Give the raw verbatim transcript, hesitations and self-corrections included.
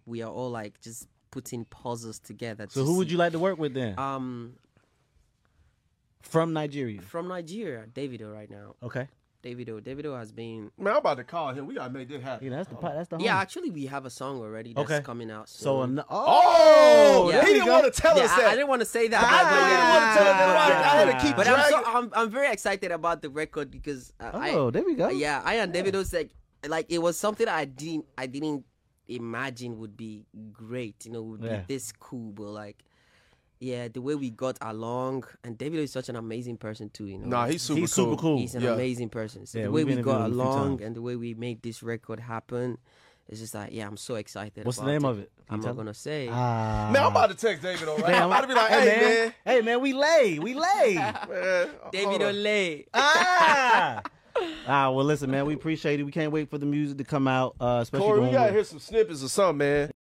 we are all like just putting puzzles together. So to who would see- you like to work with then? Um, From Nigeria. from Nigeria, Davido right now. Okay. Davido, Davido has been. Man, I'm about to call him. We gotta make this happen. Yeah, that's the part. That's the. Yeah, homie. actually, we have a song already that's Okay. coming out. Soon. So an- Oh, oh, Yeah. he didn't want to tell yeah, us I, that. I didn't want to say that. I but, didn't yeah. want to tell us that. Yeah. I had to keep But I'm, so, dragging. I'm I'm very excited about the record because uh, Oh, I, there we go. yeah, I and Davido's like like it was something I didn't I didn't imagine would be great. You know, would Yeah. be this cool, but like. Yeah, the way we got along, and Davido is such an amazing person too. You know, Nah, he's super He's cool. super cool. He's an Yeah. amazing person. So Yeah, the way we've we got interviewed him a few along times. and the way we made this record happen, it's just like, yeah, I'm so excited. What's the about name it. of it? Can I'm you tell not gonna say. Ah. Man, I'm about to text David on right. Damn, I'm about to be like, hey, man. Hey man, we lay, we lay. man hold Davido on. Lay. ah. Ah, well, listen, man, we appreciate it. We can't wait for the music to come out, uh, especially Corey, we going gotta with- hear some snippets or something, man.